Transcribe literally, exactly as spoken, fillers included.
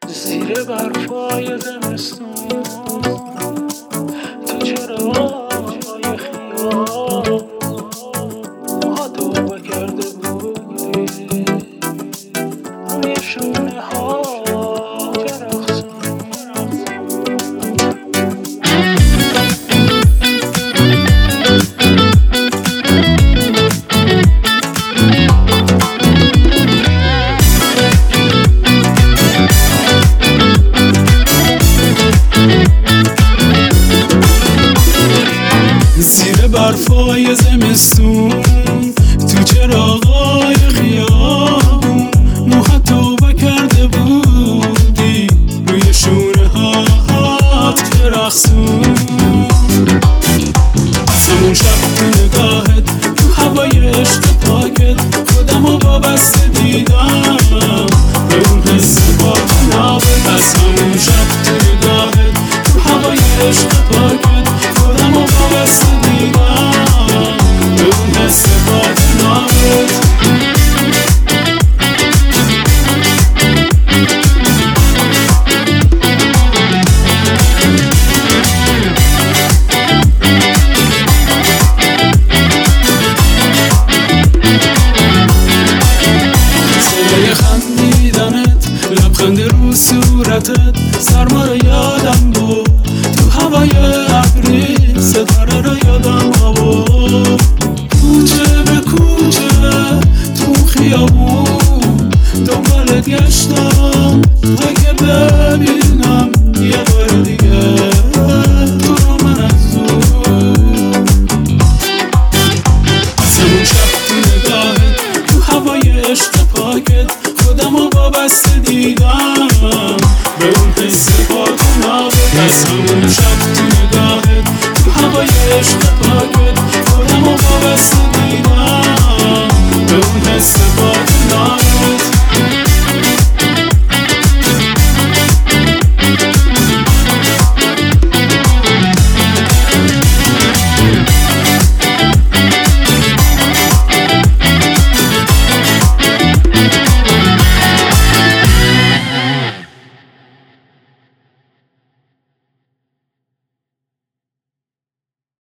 زیر برفای زمستون تو چراهای خیابون موهاتو بکرده بودی روی شونه ها رقصون. زیر برفای زمستون تو چراغای خیابون موهاتو بکرده بودی روی شونه هات که رقصون. از همون شب تو نگاهت تو هوای عشق پاکت خودمو وابسته دیدم به اون حس پاک نابت. از همون شب تو نگاهت تو هوای عشق پاکت خودمو وابسته دیدم به اون حس پاک نابت. لبخند رو صورتت سرما رو یادم بود تو هوای ابری ستاره رو یادم آورد. کوچه به کوچه تو خیابون دنبال گشتم تا که ببینم یه بار دیگه تو رو من از دور. از همون شب تو نگاهت تو هوای عشق پاکت خودمو وابسته دیدم